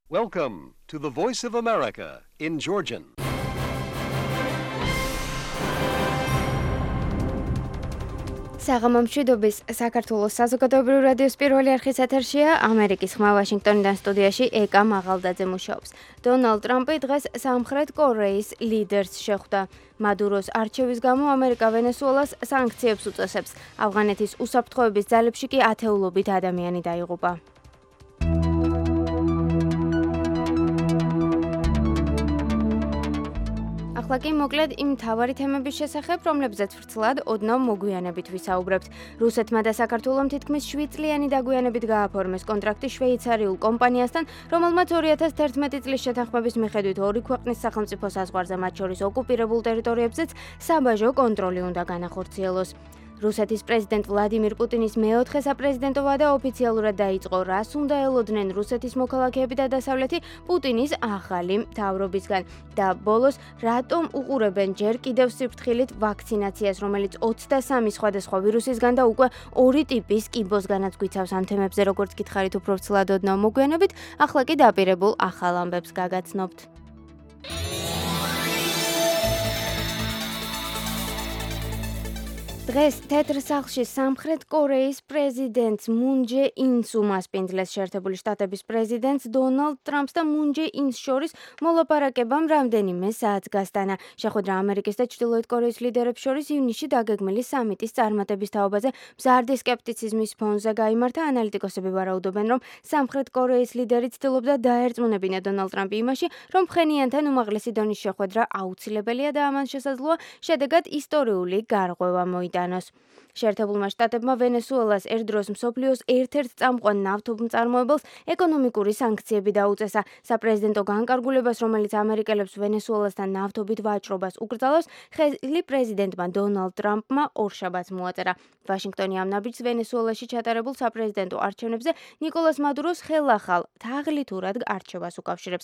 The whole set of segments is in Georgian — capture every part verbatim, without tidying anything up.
Welcome to the Voice of America in Georgian. საღამომშვიდობის საქართველოს საზოგადოებრივი რადიოს პირველი არხის ეთერშია ამერიკის ხმა ვაშინგტონიდან სტუდიაში ეკა მაღალდაძე მუშაობს. დონალდ ტრამპი დღეს სამხრეთ კორეის ლიდერს შეხვდა. მადუროს არჩევის გამო ამერიკა ვენესუელას სანქციებს უწესებს. ავღანეთის უსაფრთხოების ძალებში კი ათეულობით ადამიანი დაიღუპა. ახლა კი მოკლედ იმ მთავარი თემების შესახებ, რომლებზეც ვრცლად ოდნავ მოგვიანებით ვისაუბრებთ. რუსეთმა და საქართველომ თითქმის შვიდ წლიანი დაგვიანებით გააფორმეს კონტრაქტი შვეიცარიულ კომპანიასთან, რომელმაც ორი ათას თერთმეტი წლის შეთანხმების მიხედვით ორი ქვეყნის სახელმწიფო საზღვარზე, მათ შორის ოკუპირებულ ტერიტორიებზეც საბაჟო კონტროლი უნდა განახორციელოს. რუსეთის პრეზიდენტ ვლადიმირ პუტინის მეოთხე საპრეზიდენტო ვადა ოფიციალურად დაიწყო. რას უნდა ელოდნენ რუსეთის მოქალაქეები და დასავლეთი პუტინის ახალი მთავრობისგან და ბოლოს რატომ უყურებენ ჯერ კიდევ სიფრთხილით ვაქცინაციას, რომელიც ოცდასამი სხვადასხვა ვირუსისგან და უკვე ორი ტიპის კიბოსგანაც გვიცავს. ამ თემებზე როგორც გითხარით, უფრო ვრცლად ოდნავ მოგვიანებით, ახლა კი დაპირებულ ახალ ამბებს გაგაცნობთ. დღეს თეთრ სახლში სამხრეთ კორეის პრეზიდენტს მუნ ჯე ინს უმასპინძლეს შეერთებული შტატების პრეზიდენტს დონალდ ტრამპს და მუნ ჯე ინს შორის მოლაპარაკებამ რამდენიმე საათს გასტანა. შეხვედრა ამერიკის და ჩრდილოეთ კორეის ლიდერებს შორის ივნისში დაგეგმილი სამიტის წარმატების თაობაზე მზარდი სკეპტიციზმის ფონზე გაიმართა. ანალიტიკოსები ვარაუდობენ, რომ სამხრეთ კორეის ლიდერი ცდილობდა დაერწმუნებინა დონალდ ტრამპი იმაში, რომ ფხენიანთან უმაღლესი დონის შეხვედრა აუცილებელია და ამან შესაძლოა შედეგად ისტორიული გარღვევა მოიტანოს. შეერთებულმა შტატებმა ვენესუელას ერთდროს მსოფლიოს ერთ-ერთ წამყვან ნავთობმწარმოებელს ეკონომიკური სანქციები დაუწესა. საპრეზიდენტო განკარგულებას, რომელიც ამერიკელებს ვენესუელასთან ნავთობით ვაჭრობას უკრძალავს, ხელი პრეზიდენტმა დონალდ ტრამპმა ორშაბათს მოაწერა. ვაშინგტონი ამ ნაბიჯს ვენესუელაში ჩატარებულ საპრეზიდენტო არჩევნებზე ნიკოლას მადუროს ხელახალ თაღლითურად არჩევას უკავშირებს.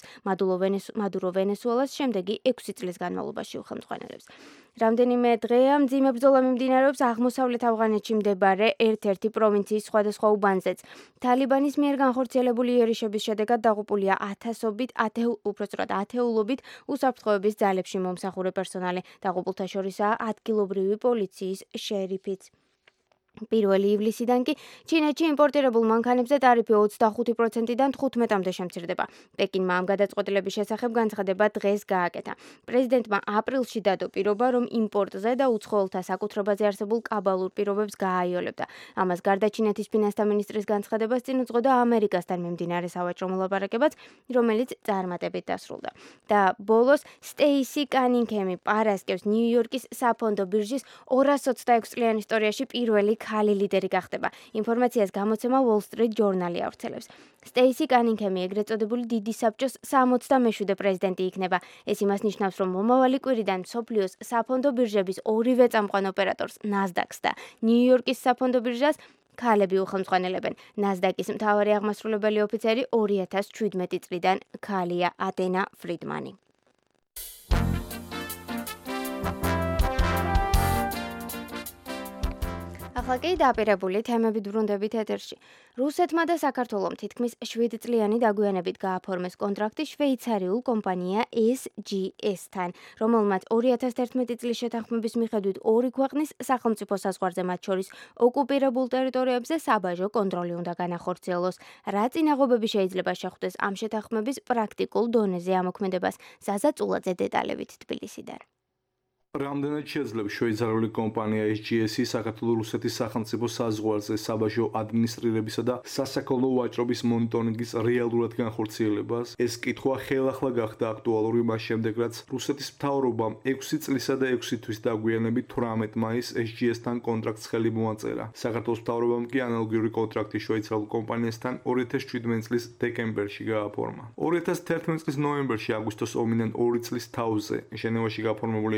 მადურო ვენესუელას შემდეგი ექვსი წლის განმავლობაში უხელმძღვანელებს. რამდენიმე დღეა მძიმე ბრძოლა მიმდინარეობს აღმოსავლეთ ავღანეთში მდებარე ერთ-ერთი პროვინციის სხვადასხვა უბანზეც. თალიბანის მიერ განხორციელებული იერიშების შედეგად დაღუპულია ათასობით, უпростоრად ათეულობით უსაფრთხოების ძალებში მომსახურე პერსონალი. დაღუპულთა შორისაა ადგილობრივი პოლიციის შერიფიც. პირველი ივლისიდან კი ჩინეთში იმპორტირებულ მანქანებზე ტარიფი ოცდახუთი პროცენტიდან თხუთმეტამდე შემცირდება. პეკინმა ამ გადაწყვეტილების შესახებ განცხადება დღეს გააკეთა. პრეზიდენტმა აპრილში დადო პირობა, რომ იმპორტზე და უცხოელთა საკუთრებაზე არსებულ კაბალურ პირობებს გააიოლებდა. ამას გარდა ჩინეთის ფინანსთა მინისტრის განცხადებას წინ უძღოდა ამერიკასთან მიმდინარე სავაჭრო მოლაპარაკებაც, რომელიც წარმატებით დასრულდა. და ბოლოს სტეისი კანინგემი პარასკევს ნიუ-იორკის საფონდო ბირჟის ორას ოცდაექვსი წლიან ისტორიაში პირველი ხალი ლიდერი გახდება. ინფორმაციას გამოცემა Wall Street Journal-ი ავრცელებს. სტეისი კანინგემი ეგრეთ წოდებული დიდი საბჭოს სამოცდამეშვიდე პრეზიდენტი იქნება. ეს იმას ნიშნავს, რომ მომავალი კვირიდან მსოფლიოს საფონდო ბირჟების ორივე წამყვან ოპერატორს, ნასდაკს და ნიუ-იორკის საფონდო ბირჟას ქალები უხელმძღვანელებენ. ნასდაკის მთავარი აღმასრულებელი ოფიცერი ორი ათას ჩვიდმეტი წლიდან ქალია ატენა ფრიდმანი. ახლა კი დაპირებული თემები ბრუნდებით ეთერში. რუსეთმა და საქართველომ თითქმის შვიდ წლიანი დაგვიანებით გააფორმეს კონტრაქტი შვეიცარიულ კომპანია ეს ჯი ეს-თან, რომელმაც ორი ათას თერთმეტი წლის შეთანხმების მიხედვით ორი ქვეყნის სახელმწიფო საზღვარზე, მათ შორის ოკუპირებულ ტერიტორიებზე საბაჟო კონტროლი უნდა განახორციელოს. რა წინაღობები შეიძლება შეხვდეს ამ შეთანხმების პრაქტიკულ დონეზე ამოქმედებას? ზაზა წულაძე დეტალებით თბილისიდან. რამდენად შეძლებს შვეიცარიული კომპანია ეს ჯი ეს-ი საქართველოს რუსეთის სახელმწიფო საზღვარზე საბაჟო ადმინისტრირებისა და სასაქონლო ვაჭრობის მონიტორინგის რეალურად განხორციელებას? ეს კითხვა ხელახლა გახდა აქტუალური მას შემდეგ, რაც რუსეთის მთავრობამ ექვსი წლისა და ექვსი თვის დაგვიანებით თვრამეტ მაისს ეს ჯი ეს-თან კონტრაქტს ხელი მოაწერა. საქართველოს მთავრობამ კი ანალოგიური კონტრაქტი შვეიცარიულ კომპანიასთან ორი ათას შვიდმეტი წლის დეკემბერში გააფორმა. ორი ათას თერთმეტი წლის ნოემბერში აგვისტოს ომიდან ორი წლის თავზე ჟენევაში გაფორმებული შეთანხმება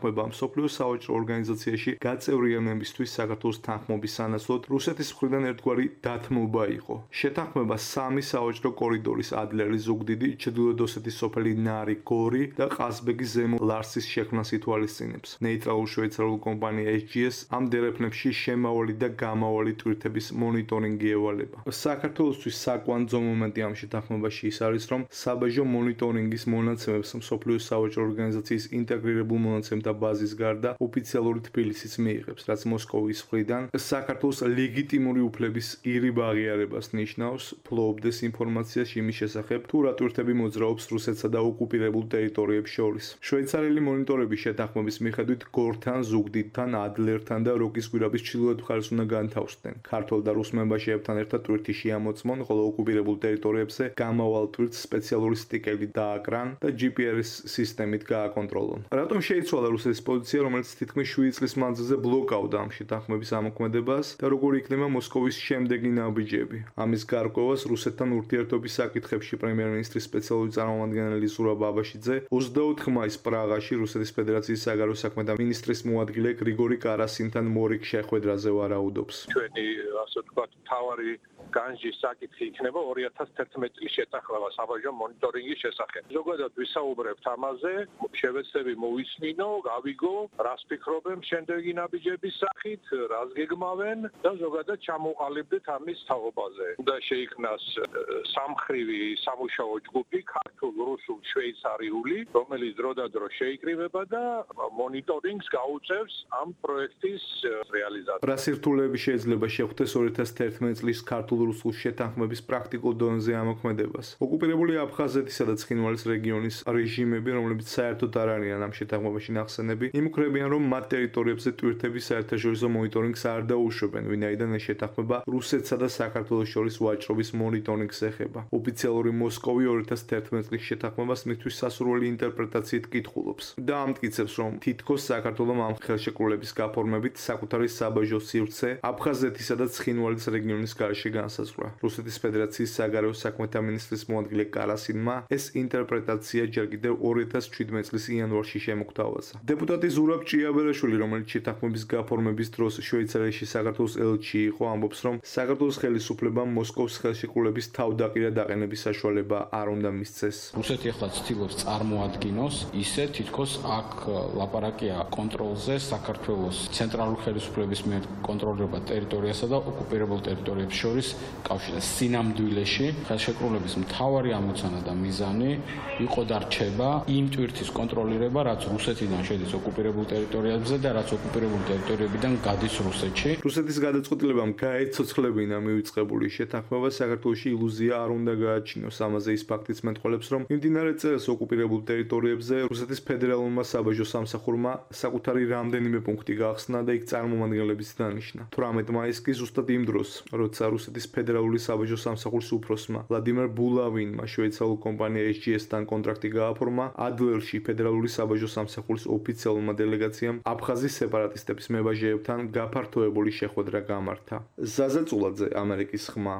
შეთანხმება მსოფლიო სავაჭრო ორგანიზაციაში გაწევრიანებისთვის საქართველოს თანხმობის სანაცვლოდ რუსეთის მხრიდან ერთგვარი დათმობა იყო. შეთანხმება სამი სავაჭრო კორიდორის ადლერის ზუგდიდი, ჩრდილოეთ ოსეთის სოფელი ნარი, გორი და ყაზბეგის ზემო ლარსის შექმნას ითვალისწინებს. ნეიტრალურ შვეიცარიულ კომპანია ეჩ ჯი ეს ამ დერეფნებში შემავალი და გამავალი ტვირთების მონიტორინგი ევალება. საქართველოსთვის საკვანძო მომენტი ამ შეთანხმებაში ის არის, რომ საბაჟო მონიტორინგის მონაცემებს მსოფლიო სავაჭრო ორგანიზაციის ინტეგრირებულ მონაცემთა ბაზის გარდა ოფიციალური თბილისიც მიიღებს, რაც მოსკოვის მხრიდან საქართველოს ლეგიტიმური უფლების ირიბ აღიარებას ნიშნავს, ფლობდეს ინფორმაციას იმის შესახებ, თუ რა ტვირთები მოძრაობს რუსეთსა და ოკუპირებულ ტერიტორიებს შორის. შვეიცარიელი მონიტორები შეთანხმების მიხედვით გორთან, ზუგდიდთან, ადლერთან და როკის გვირაბის ჩრდილოეთ მხარეს უნდა განთავსდნენ. ქართველ და რუს მემბაშეებთან ერთად ტვირთი შეამოწმონ, ხოლო ოკუპირებულ ტერიტორიებზე გამავალ ტვირთს სპეციალური სტიკერი დააკრან და ჯი პი ар-ის სისტემით გააკონტროლონ. რატომ შეიცვალა რუსეთის პოზიცია, რომელიც თითქმის შვიდი წლის მანძილზე ბლოკავდა ამ შეთანხმების ამოქმედებას და როგორი იქნება მოსკოვის შემდეგი ნაბიჯები? ამის გარკვევას რუსეთთან ურთიერთობის საკითხებში პრემიერ-მინისტრის სპეციალური წარმომადგენელი ზურაბ აბაშიძე ოცდაოთხ მაისს პრაღაში რუსეთის ფედერაციის საგარეო საქმეთა მინისტრის მოადგილე გრიგორი კარასინთან მორიგ შეხვედრაზე ვარაუდობს. ჩვენი ასე ვთქვათ, მთავარი განჯის საკითხი იქნება ორი ათას თერთმეტი წლის შეთანხმება საბაჟო მონიტორინგის შესახებ. ზოგადად ვისაუბრებთ ამაზე, შევეცდები მოვისმინო, გავიგო, რას ფიქრობენ შემდეგი ნაბიჯების სახით, რას გეგმავენ და ზოგადად ჩამოყალიბდეთ ამის თაობაზე. და შეიქმნას სამხრივი სამუშაო ჯგუფი, ქართულ, რუსულ, შვეიცარიული, რომელიც დროდადრო შეიკრიბება და მონიტორინგს გაუწევს ამ პროექტის რეალიზაციას. რა სირთულეები შეიძლება შეხვდეს ორი ათას თერთმეტი წლის ქართულ-რუსულ შეთანხმების პრაქტიკულ დონეზე ამოქმედებას? ოკუპირებული აფხაზეთისა და ცხინვალის რეგიონის რეჟიმები, რომლებიც საერთოდ არ არიან ამ შეთანხმებაში ნახსენები, იმუქრებიან, რომ მათ ტერიტორიებზე ტვირთების საერთაშორისო მონიტორინგს არ დაუშვებენ, ვინაიდან ეს შეთანხმება რუსეთსა და საქართველოს შორის ვაჭრობის მონიტორინგს ეხება. ოფიციალური მოსკოვი ორი ათას თერთმეტი წლის შეთანხმებას მისთვის სასურველი ინტერპრეტაციით კითხულობს და ამტკიცებს, რომ თითქოს საქართველოს ამ ხელშეკრულების გაფორმებით საკუთარი საბაჟო სივრცე აფხაზეთისა და ცხინვალის რეგიონის გარშე განსაზღვრა. რუსეთის ფედერაციის საგარეო საქმეთა მინისტრის მოადგილე კარასინმა ეს ინტერპრეტაცია ჯერ კიდევ ორი ათას ჩვიდმეტი წლის იანვარში შემოგთავაზა. დეპუტატი ზურაბ ჭიაბერაშვილი, რომელიც შეთანხმების გაფორმების დროს შვეიცარიაში საქართველოს ელჩი იყო, ამბობს, რომ საქართველოს ხელისუფლებამ მოსკოვის ხელშეკრულების თავდაყირა დაყენების საშუალება არ უნდა მისცეს. რუსეთი ახლა ცდილობს წარმოადგინოს ისე, თითქოს აქ ლაპარაკია კონტროლზე საქართველოს ცენტრალური ხელისუფლების მიერ კონტროლირება ტერიტორიასა და ოკუპირებულ ტერიტორიებს შორის კავშირზე. სინამდვილეში ხელშეკრულების მთავარი ამოცანა და მიზანი იყო და რჩება იმ ტვირთის კონტროლირება, რაც რუსეთიდან შედის ოკუპირებულ ტერიტორიებზე და რაც ოკუპირებულ ტერიტორიებიდან გადის რუსეთში. რუსეთის გადაწყვეტილებამ გაეცოცხლებინა მივიწყებული შეთანხმება საქართველოში ილუზია არ უნდა გააჩინოს. ამაზე ის ფაქტიც მეტყველებს, რომ მიმდინარე წელს ოკუპირებულ ტერიტორიებზე რუსეთის ფედერალურმა საბაჟო სამსახურმა საკუთარი რამდენიმე პუნქტი გაახსნა და იქ წარმომადგენლებიც დანიშნა. თვრამეტ მაისს კი ზუსტად იმ დროს, როცა რუსეთის ფედერალური საბაჟო სამსახურის უფროსმა ვლადიმერ ბულავინმა შვეიცარიულ კომპანია ეჩ ჯი ეს-თან კონტრაქტი გააფორმა, ადლერში ფედერალური საბაჟო სამსახურის ოფიციალურმა დელეგაციამ აფხაზის სეპარატისტების მებაჟეებთან გაფართოებული შეხვედრა გამართა. ზაზა წულაძე, ამერიკის ხმა.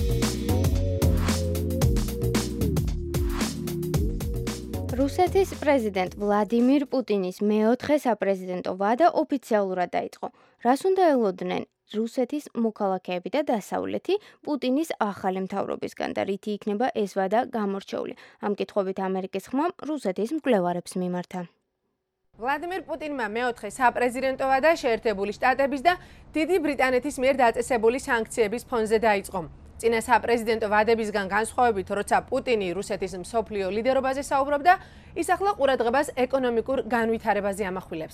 რუსეთის პრეზიდენტ ვლადიმირ პუტინის მეოთხე საპრეზიდენტო ვადა ოფიციალურად დაიწყო. რას უნდა ელოდნენ რუსეთის მოქალაქეები და დასავლეთი პუტინის ახალი მთავრობისგან და რითი იქნება ეს ვადა გამორჩეული? ამ კითხვებით ამერიკის ხმამ რუსეთის მკვლევარებს მიმართა. ვლადიმირ პუტინმა მეოთხე საპრეზიდენტო ვადა შეერთებული შტატების და დიდი ბრიტანეთის მიერ დაწესებული სანქციების ფონზე დაიწყო. წინა საპრეზიდენტო ვადებისგან განსხვავებით, როცა პუტინი რუსეთის მსოფლიო ლიდერობაზე საუბრობდა, ის ახლა ყურადღებას ეკონომიკურ განვითარებაზე ამახვილებს.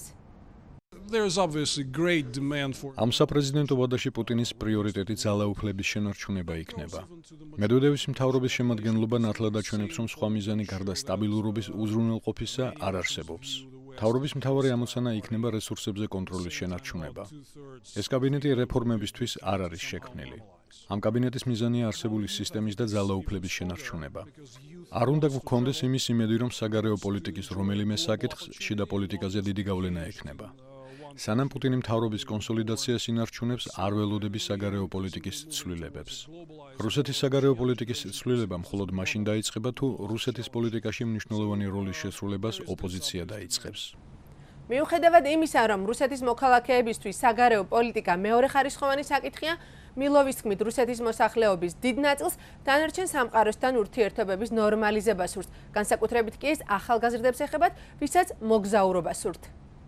ამ საპრეზიდენტო ვადაში პუტინის პრიორიტეტი ძალაუფლების შენარჩუნება იქნება. მედვედევის მთავრობის შემადგენლობა ნათლად აჩვენებს, რომ სხვა მიზანი გარდა სტაბილურობის უზრუნველყოფისა არ არსებობს. მთავრობის მთავარი ამოცანა იქნება რესურსებზე კონტროლის შენარჩუნება. ეს კაბინეტი რეფორმებისთვის არ არის შექმნილი. ამ კაბინეტის მიზანია არსებული სისტემის და ძალაუფლების შენარჩუნება. არ უნდა გქონდეს იმის იმედი, რომ საგარეო პოლიტიკის რომელიმე საკითხს შიდა პოლიტიკაზე დიდი გავლენა ექნება. სანამ პუტინი მთავრობის კონსოლიდაციას ინარჩუნებს, არ ველოდები საგარეო პოლიტიკის ცვლილებებს. რუსეთის საგარეო პოლიტიკის ცვლილება მხოლოდ მაშინ დაიწყება, თუ რუსეთის პოლიტიკაში მნიშვნელოვანი როლის შესრულებას ოპოზიცია დაიწყებს. მიუხედავად იმისა, რომ რუსეთის მოქალაქეებისთვის საგარეო პოლიტიკა მეორეხარისხოვანი საკითხია, მილოვის თქმით, რუსეთის მოსახლეობის დიდ ნაწილს დანარჩენ სამყაროსთან ურთიერთობების ნორმალიზება სურს, განსაკუთრებით კი ეს ახალგაზრდებს ეხებათ, ვისაც მოგზაურობა სურთ.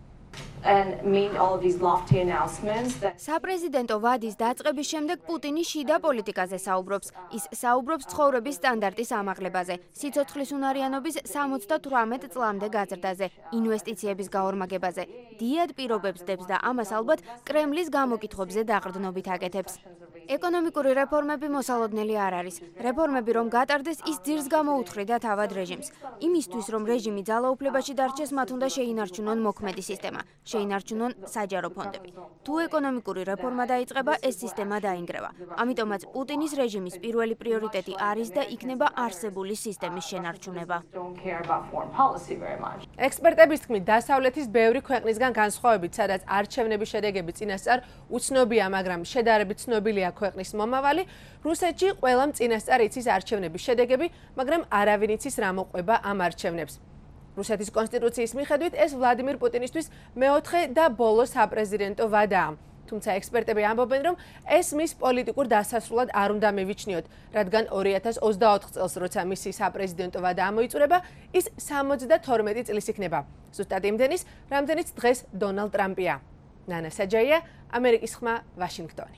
საპრეზიდენტო ვადის დაწყების შემდეგ პუტინი შიდა პოლიტიკაზე საუბრობს. ის საუბრობს ცხოვრების სტანდარტის ამაღლებაზე, სიცოცხლის უნარიანობის სამოცდათვრამეტ წლამდე გაზრდაზე, ინვესტიციების გაორმაგებაზე. დიდ პირობებს დებს და ამას ალბათ კრემლის გამოკითხვებზე დაყრდნობით აკეთებს. ეკონომიკური რეფორმები მოსალოდნელი არ არის. რეფორმები რომ გატარდეს, ის ძირს გამოუთხრიდა თავად რეჟიმს. იმისთვის რომ რეჟიმი ძალაუფლებაში დარჩეს, მათ უნდა შეინარჩუნონ მოქმედი სისტემა. შეინარჩუნონ საჯარო ფონდები. თუ ეკონომიკური რეფორმა დაიწყება, ეს სისტემა დაინგრევა. ამიტომაც პუტინის რეჟიმის პირველი პრიორიტეტი არის და იქნება არსებული სისტემის შენარჩუნება. ექსპერტების თქმით, დასავლეთის ბევრი ქვეყნისგან განსხვავებით, სადაც არჩევნების შედეგები წინასწარ უცნობია, მაგრამ შედარებით ცნობილია ქვეყნის მომავალი, რუსეთში ყველამ წინასწარ იცის არჩევნების შედეგები, მაგრამ არავინ იცის რა მოყვება ამ არჩევნებს. რუსეთის კონსტიტუციის მიხედვით ეს ვლადიმირ პუტინისთვის მეოთხე და ბოლო საპრეზიდენტო ვადაა. თუმცა ექსპერტები ამბობენ, რომ ეს მის პოლიტიკურ დასასრულად არ უნდა მივიჩნიოთ, რადგან ორი ათას ოცდაოთხ წელს, როცა მისი საპრეზიდენტო ვადა ამოიწურება, ის სამოცდათორმეტი წლის იქნება. ზუსტად იმდენის, რამდენიც დღეს დონალდ ტრამპია. ნანა საჯაია, ამერიკის ხმა, ვაშინგტონი.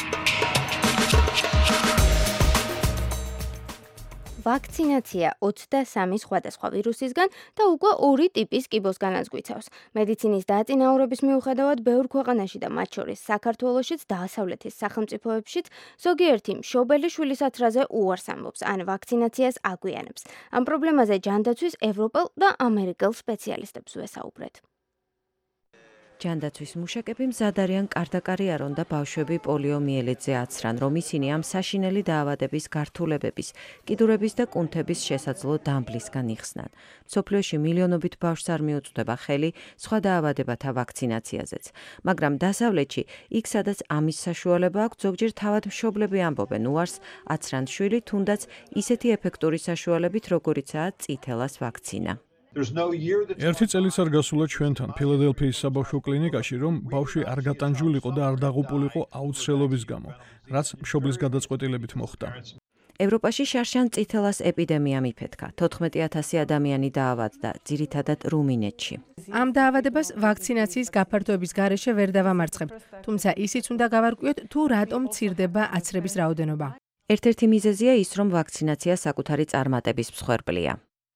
ვაქცინაცია ოცდასამი სხვადასხვა ვირუსისგან და უკვე ორი ტიპის კიბოს განაზღვიცავს. მედიცინის დაწინაურების მიუხედავად, ბევრ ქვეყანაში და მათ შორის საქართველოშიც და დასავლეთის სახელმწიფოებშიც ზოგიერთი მშობელი შვილის აცრაზე უარს ამბობს, ან ვაქცინაციას აგვიანებს. ამ პრობლემაზე ჯანდაცვის ევროპელ და ამერიკელ სპეციალისტებს ვესაუბრეთ. ჯანდაცვის მუშაკები მზად არიან კარდაკარიარონ და ბავშვები პოლიომიელიტზე აცრან, რომ ისინი ამ საშინელი დაავადების გართულებების, კიდურების და კუნთების შესაძლო დამბლისგან იხსნან. მსოფლიოში მილიონობით ბავშვს არ მიუწვდება ხელი სხვა დაავადებათა ვაქცინაციაზეც. მაგრამ დასავლეთში, იქ სადაც ამის საშუალება აქვს, ზოგჯერ თავად მშობლები ამბობენ უარს აცრან შვილი, თუნდაც ისეთი ეფექტური საშუალებით, როგორიცაა წითელას ვაქცინა. ერთი წელიც არ გასულა ჩვენთან ფილადელფიის საბავშვო კლინიკაში, რომ ბავშვი არ გატანჯულიყო და არ დაღუპულიყო აუცილებლობის გამო, რაც მშობლის გადაწყვეტილებით მოხდა. ევროპაში შარშან წითელას ეპიდემია მიფეთქა. თოთხმეტი ათასი ადამიანი დაავადდა, ძირითადად რუმინეთში. ამ დაავადებას ვაქცინაციის გაფართოების გარეშე ვერ დავამარცხებ, თუმცა ისიც უნდა გავარკვიოთ, თუ რატომ მცირდება აცრების რაოდენობა. ერთ-ერთი მიზეზია ის, რომ ვაქცინაცია საკუთარი წარმატების მსხვერპლია.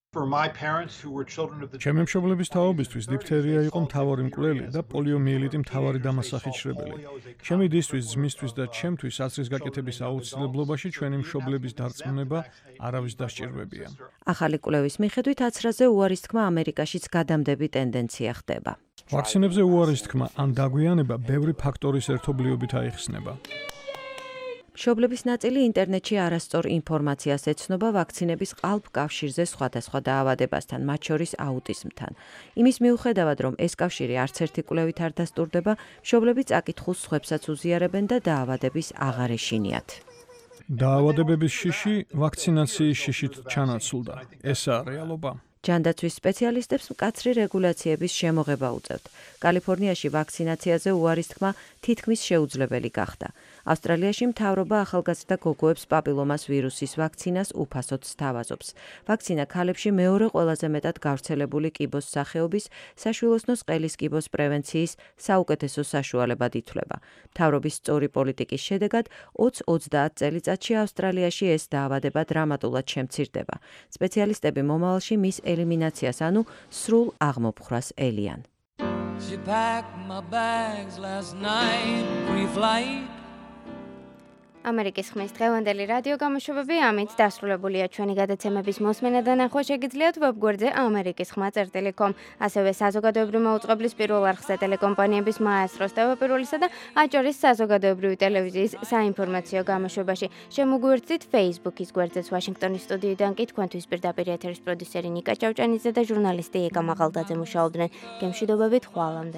ჩემი მშობლების თაობისთვის დიფთერია იყო მთავარი მკვლელი და პოლიომიელიტი მთავარი დამასახიჩრებელი. ჩემი დისთვის, ძმისთვის და ჩემთვის აცრის გაკეთების აუცილებლობაში ჩვენი მშობლების დარწმუნება არავის დასჭირვებია. ახალი კვლევის მიხედვით აცრაზე უარის თქმა ამერიკაშიც გადამდები ტენდენცია ხდება. ვაქცინებზე უარის თქმა ან დაგვიანება ბევრი ფაქტორის ერთობლიობით აიხსნება. მშობლების ნაწილი ინტერნეტში არასწორ ინფორმაციას ეცნობა ვაქცინების ყალბ კავშირზე სხვადასხვა დაავადებასთან, მათ შორის აუტიზმთან. იმის მიუხედავად, რომ ეს კავშირი არც ერთი კვლევით არ დასტურდება, მშობლები წაკითხულს სხვებსაც უზიარებენ და დაავადების აღარ ეშინიათ. დაავადებების შიში ვაქცინაციის შიშით ჩანაცვლდა. ესაა რეალობა. ჯანდაცვის სპეციალისტებს მკაცრი რეგულაციების შემოღება უწევთ. კალიფორნიაში ვაქცინაციაზე უარის თქმა თითქმის შეუძლებელი გახდა. ავსტრალიაში მთავრობა ახალგაზრდა გოგოებს პაპილომას ვირუსის ვაქცინას უფასოდ სთავაზობს. ვაქცინა ქალებში მეორე ყველაზე მეტად გავრცელებული კიბოს სახეობის, საშვილოსნოს ყელის კიბოს პრევენციის საუკეთესო საშუალებად ითვლება. მთავრობის სწორი პოლიტიკის შედეგად ოცდაათ წელიწადში ავსტრალიაში ეს დაავადება დრამატულად შემცირდება. სპეციალისტები მომავალში მის ელიმინაციას, ანუ სრულ აღმოფხვრას ელიან. She packed my bags last night, pre-flight. ამერიკის ხმის დღევანდელი რადიო გამოშვებები ამით დასრულებულია. ჩვენი გადაცემების მოსმენა და ნახვა შეგიძლიათ ვებგვერდზე ამერიკის ხმა წერტილი კომ. ასევე საზოგადოებრივი მაუწყებლის პირველ არხზე ტელეკომპანიების მაესტროს ტევაპირულისა და აჭარის საზოგადოებრივი ტელევიზიის საინფორმაციო გამოშვებაში. შემოგვიერთდით Facebook-ის გვერდზეც ვაშინგტონის სტუდიიდან კი თქვენთვის პირდაპირ ეთერის პროდიუსერი ნიკა ჭავჭანიძე და ჟურნალისტი ეკა მაღალდაძე მუშაობდნენ. გემშვიდობებით ხვალამდე.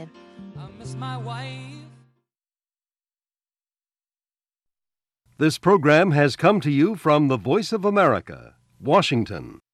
This program has come to you from the Voice of America, Washington.